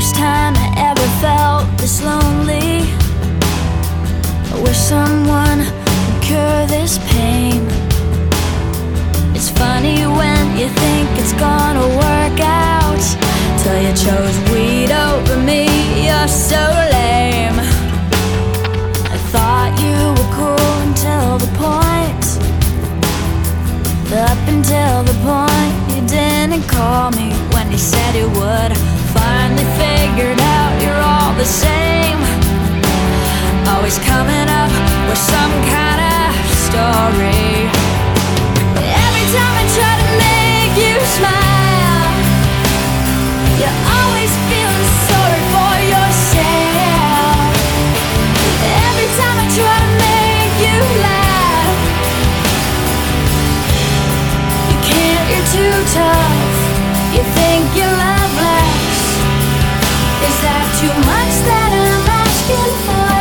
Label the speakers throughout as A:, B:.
A: first time I ever felt this lonely. I wish someone would cure this pain. It's funny when you think it's gonna work out, till you chose weed over me. You're so lame. I thought you were cool until the point, up until the point you didn't call me when you said you would. Finally figured out you're all the same, always coming up with some kind of story. Every time I try to make you smile, you're always feeling sorry for yourself. Every time I try to make you laugh, you can't, you're too tough. You think you're loveless. Is that too much that I'm asking for?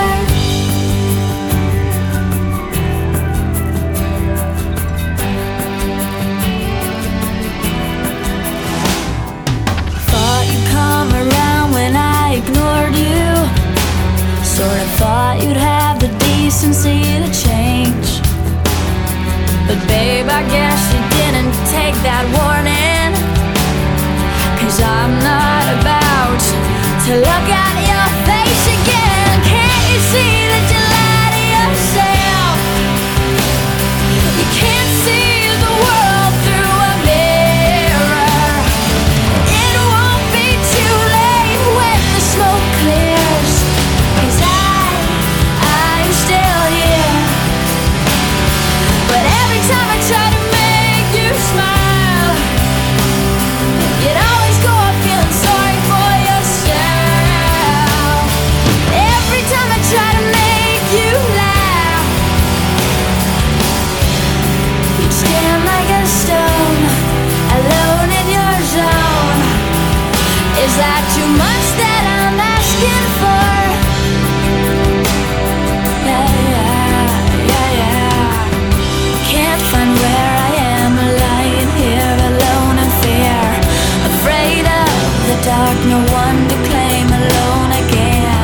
A: Thought you'd come around when I ignored you. Sort of thought you'd have the decency to change. But babe, I guess you didn't take that warning, 'cause I'm not about to look at your face again. Can't you see that you lie to yourself? You can't see the world through a mirror. It won't be too late when the smoke clears, 'cause I'm still here. But every time I try to make you smile, you'd always go up feeling sorry for yourself. Every time I try to make you laugh, you'd stand like a stone, alone in your zone. Is that too much that I'm asking for? Yeah, yeah, yeah, yeah. Can't find where I am, lying here alone in fear, afraid of the dark, no one to claim, alone again.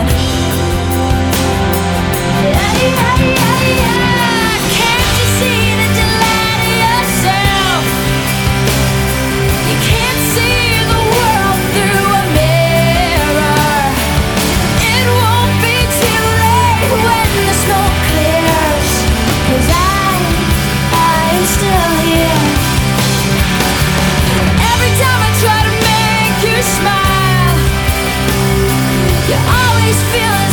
A: Yeah, yeah, yeah, yeah. Can't you see that you lie to yourself? You can't see the world through a mirror. It won't be too late when the smoke clears, 'cause I'm still here. Every time I try to make you smile, you always feel